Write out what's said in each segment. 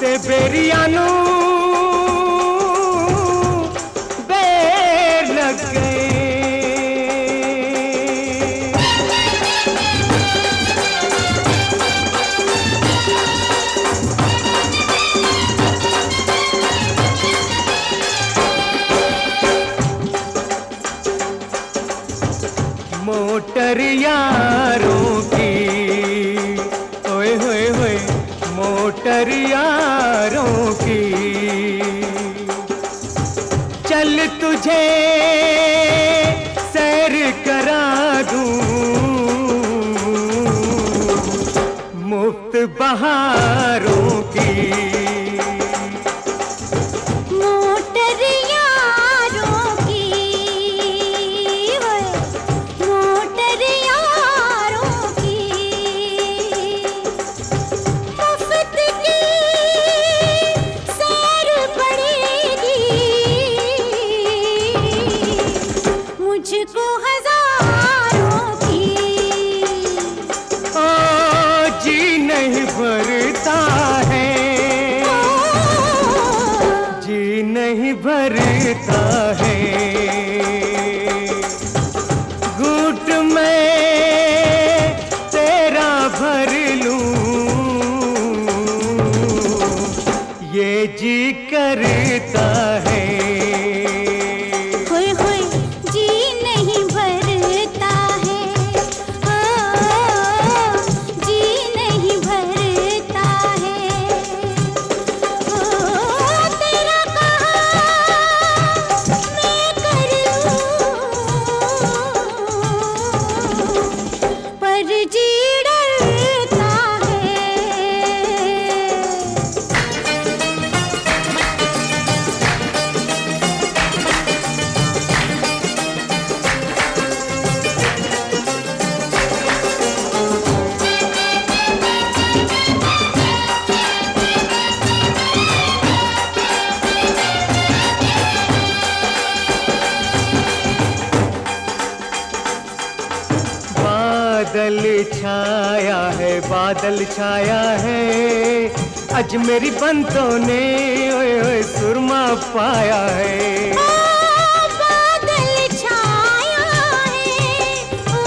ते बेरियानू बेर लग गए। मोटर यारों की ओए होए होए, मोटर यारों की चल तुझे सैर करा दूं मुफ्त बहारों की। मुझको हजारों की ओ जी नहीं भरता है, जी नहीं भरता है। घूंट में तेरा भर लूं ये जी करता है। बादल छाया है, बादल छाया है, अज मेरी बंतों ने ओए ओए सुरमा पाया है। बादल छाया है, ओ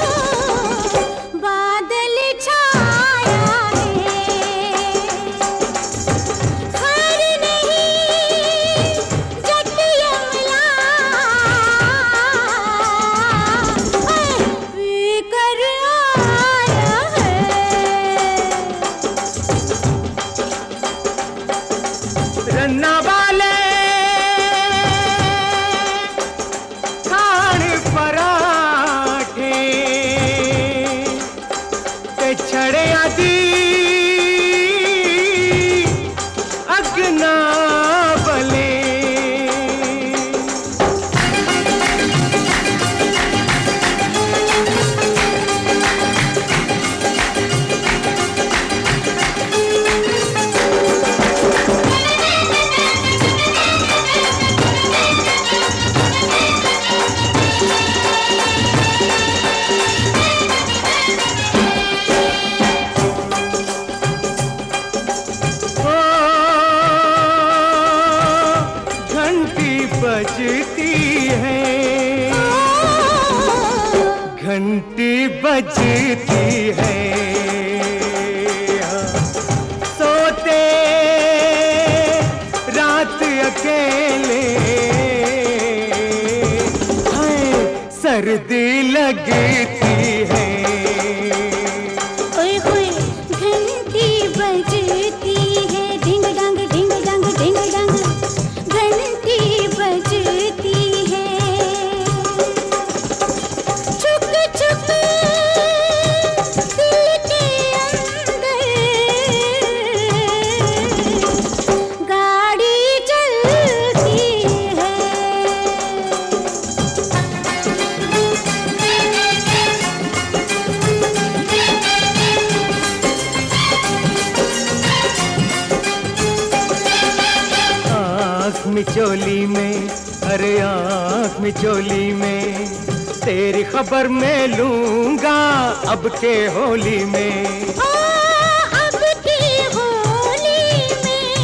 बादल छाया है, हर नहीं जट यमला कर आया है। रन्ना वाले खान पराठे ते छड़े आदि अगना बले। बजती है, घंटी बजती है, सोते रात अकेले हाय सर्दी लगती है। ओए होए घंटी बजती है, ढिंग डंग ढिंग डंग ढिंग डंग घंटी बजती है। चुक चुक दिल के अंदर गाड़ी चलती है। मिचोली में, अरे आँख मिचोली में तेरी खबर मैं लूंगा अब के होली में। अब की होली में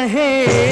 रहे